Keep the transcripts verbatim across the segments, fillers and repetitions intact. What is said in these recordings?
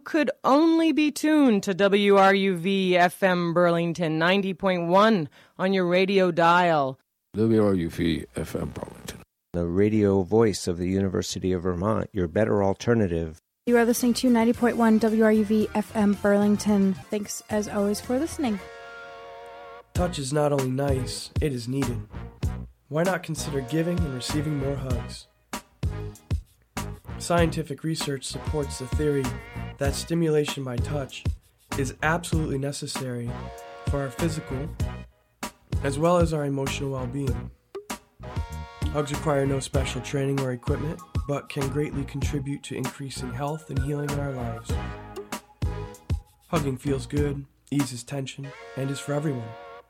could only be tuned to W R U V F M Burlington ninety point one on your radio dial. W R U V F M Burlington, the radio voice of the University of Vermont, your better alternative. You are listening to ninety point one W R U V F M Burlington. Thanks, as always, for listening. Touch is not only nice, it is needed. Why not consider giving and receiving more hugs? Scientific research supports the theory that stimulation by touch is absolutely necessary for our physical as well as our emotional well-being. Hugs require no special training or equipment, but can greatly contribute to increasing health and healing in our lives. Hugging feels good, eases tension, and is for everyone.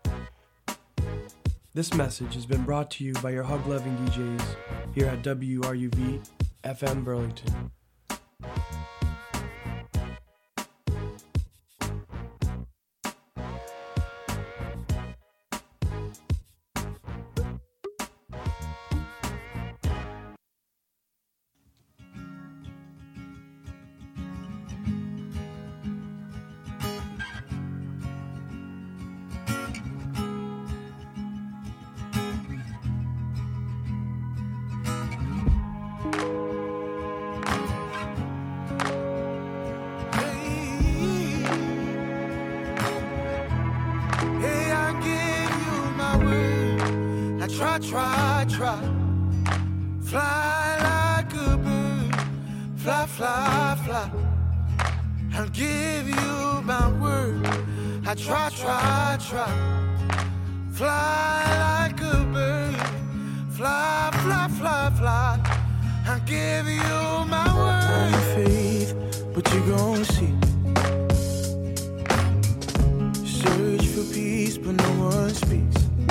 This message has been brought to you by your hug-loving D Js here at W R U V F M Burlington. Try, try, try, fly like a bird, fly, fly, fly. I'll give you my word. I try, try, try, fly like a bird, fly, fly, fly, fly. I'll give you my word. I ain't faith, but you gon' see. Search for peace, but no one speaks.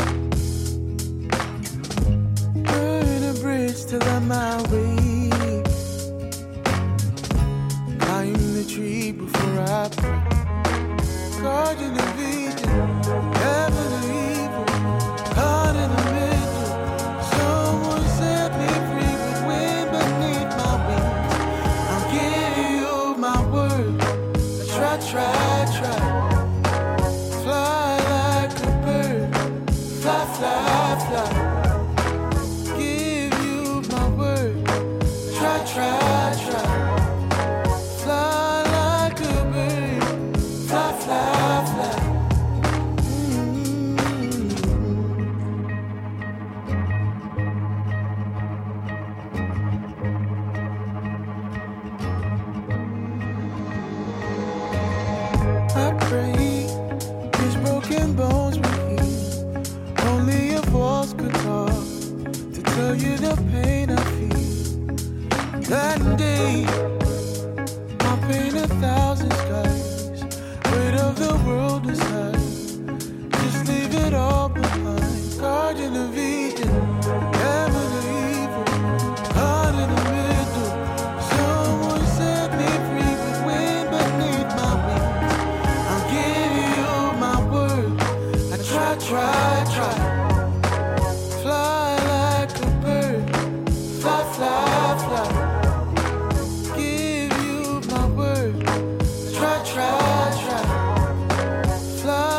Till I'm my way. Climb the tree before I pray. Guardian of vision, heaven or evil, caught in the middle. Someone set me free with wind beneath my wings. I'll give you my word. I try, try, try. Fly like a bird. Fly, fly, fly. Try, try, fly like a bird, fly, fly, fly. Mm-hmm. I pray these broken bones will heal. Only your voice could talk to tell you the pain I feel. That day, I'll paint a thousand skies. Weight of the world aside, just leave it all behind. Guardian of Eden, heaven or evil, caught in the middle. Someone set me free with wind beneath my wings. I'll give you my word. I try, try, try. Fly like a bird, fly, fly, fly. Try, try, fly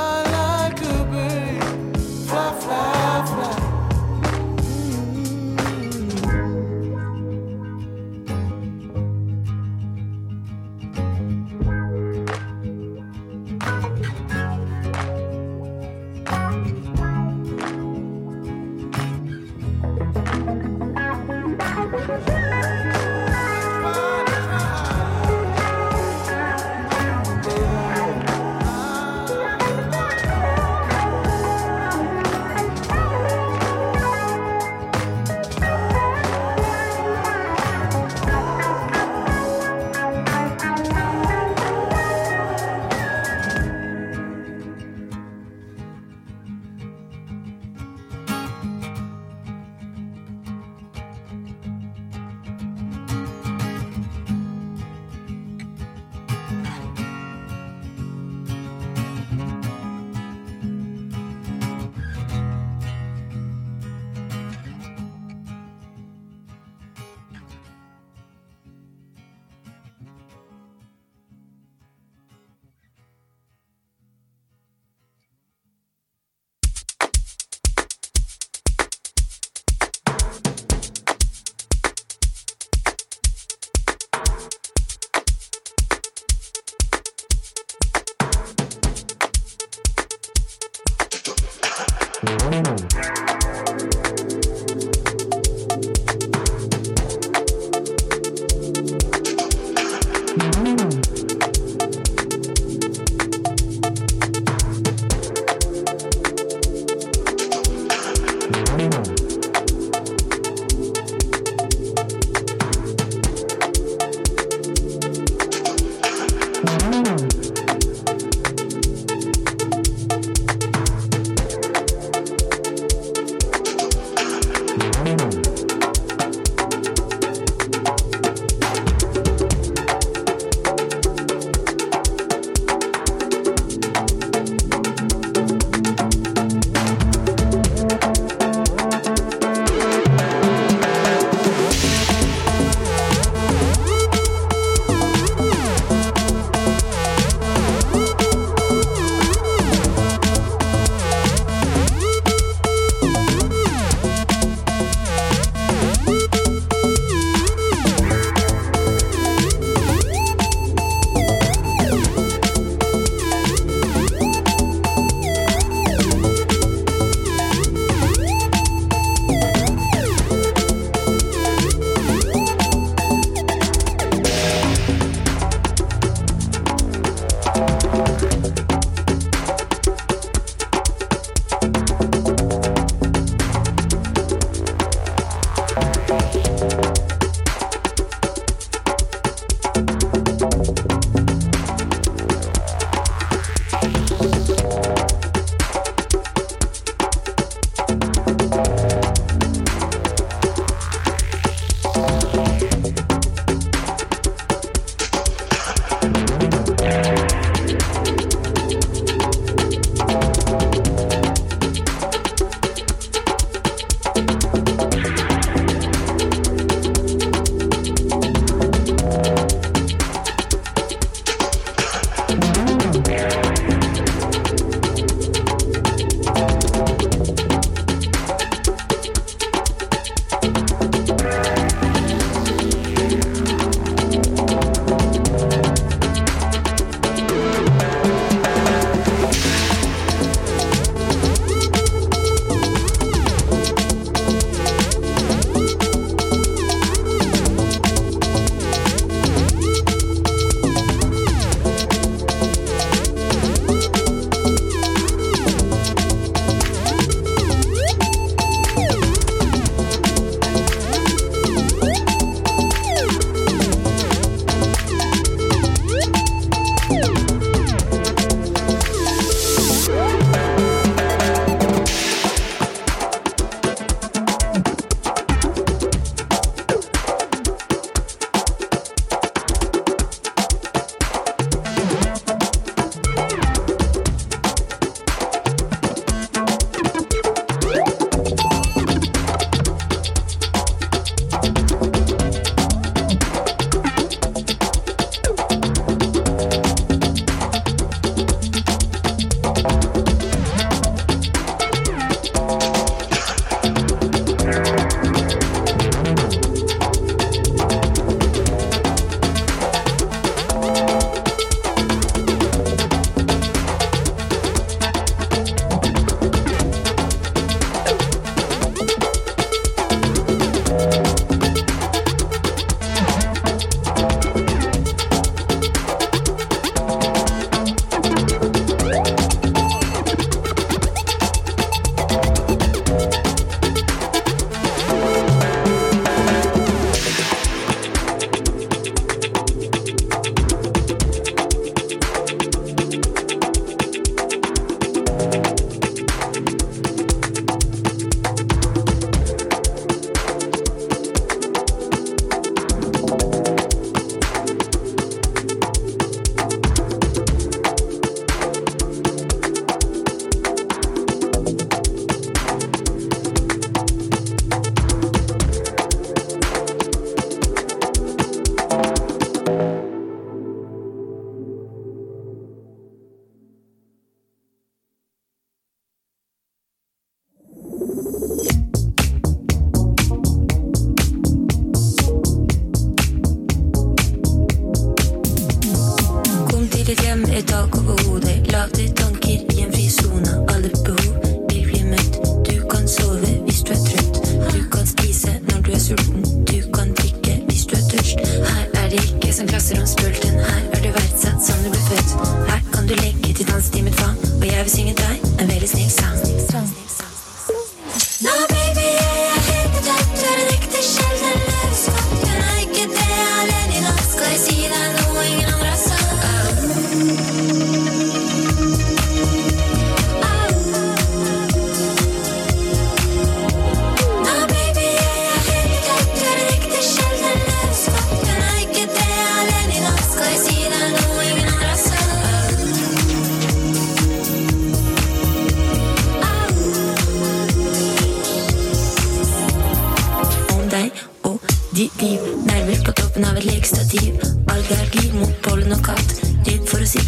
et tak over hodet. Lave tanker i en fri sone. Alle behov vil bli møtt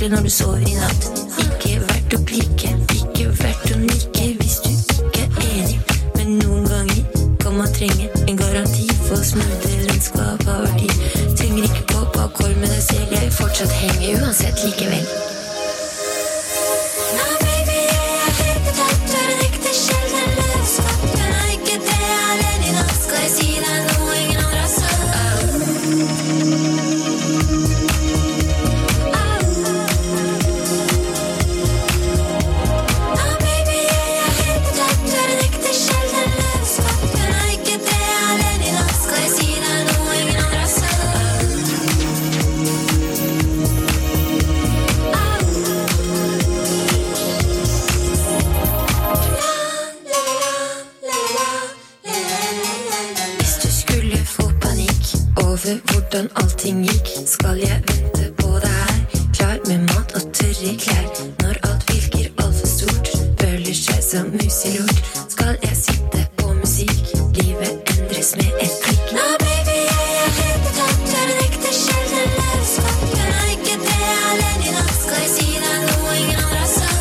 borte når du sover i natt. Ikke verdt å klikke, ikke verdt å nikke hvis du ikke er enig. Men noen ganger kan man trenge en garanti for smoothe landskap av verdi. Trenger ikke gå på akkord med deg selv, jeg vil fortsatt henge uansett likevel. Hvordan allting gikk, skal jeg vente på deg her, klar med mat og tørre klær. Når alt virker alt for stort, føler seg som mus i lort, skal jeg sitte på musikk, livet endres med et klikk. Nå baby, jeg er helt betatt, er en ekte sjelden løvskap. Men er ikke det alene i natt, skal jeg si deg noe ingen andre har sagt.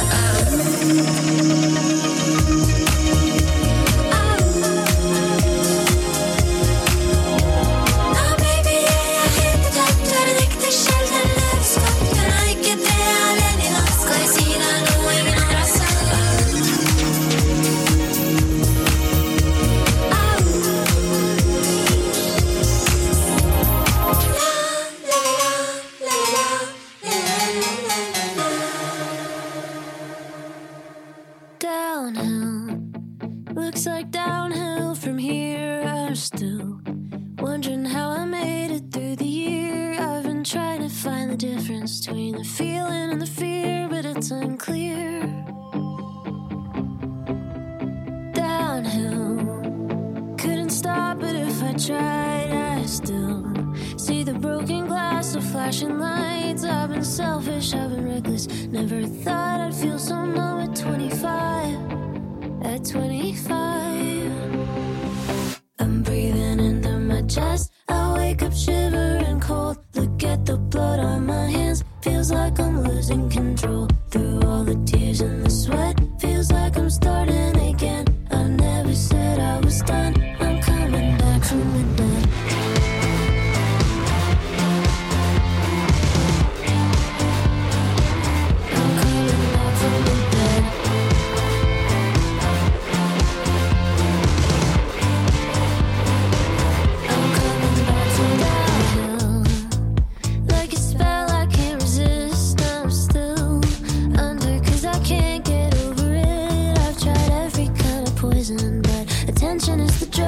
Attention is the drug.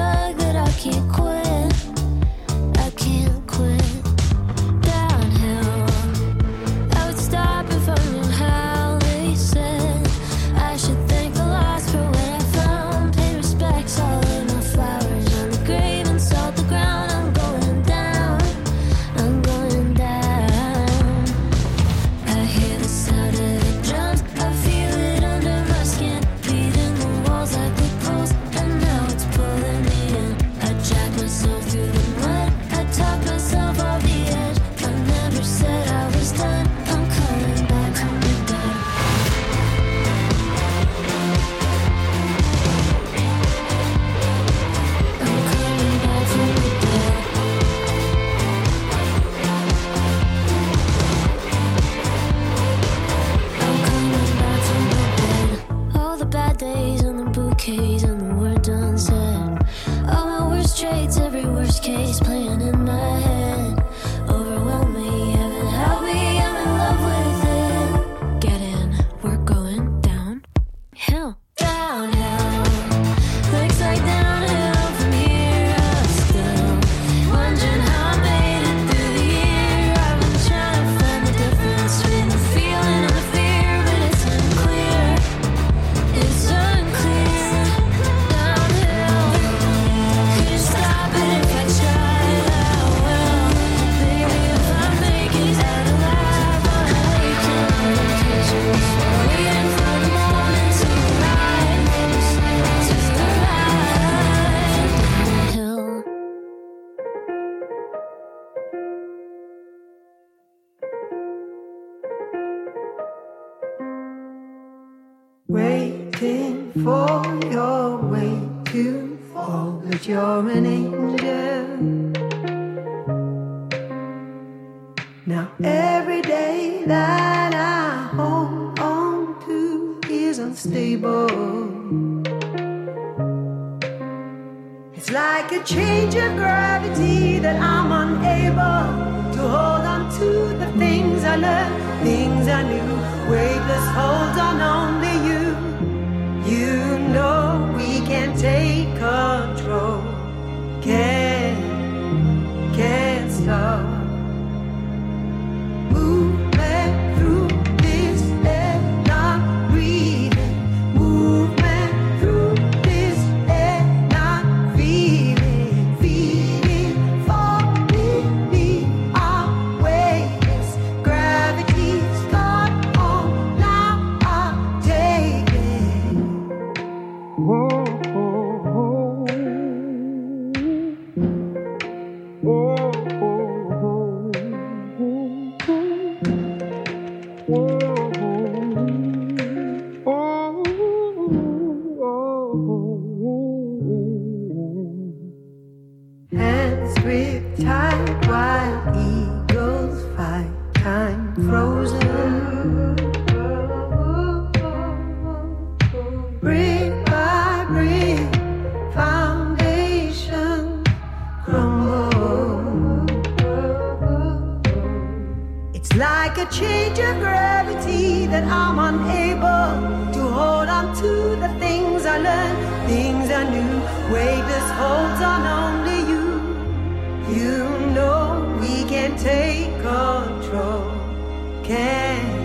for your way to fall, but you're an angel. Now every day that I hold on to is unstable. It's like a change of gravity that I'm unable to hold on to the things I learned, things I knew. Weightless holds on only you. You know we can take control. Can't, can't stop. Movement through this air, not breathing. Movement through this air, not feeling. Feeling, falling, we are weightless. Gravity's gone on, now I'll take it. Whoa, whoa, whoa. Whoa, whoa, hands gripped tight while eagles fight, time frozen. Brick by brick, foundation crumble. It's like a change of gravity that I'm unable to hold on to the things I learned, things I knew. Weightless holds on only you. You know we can take control. Can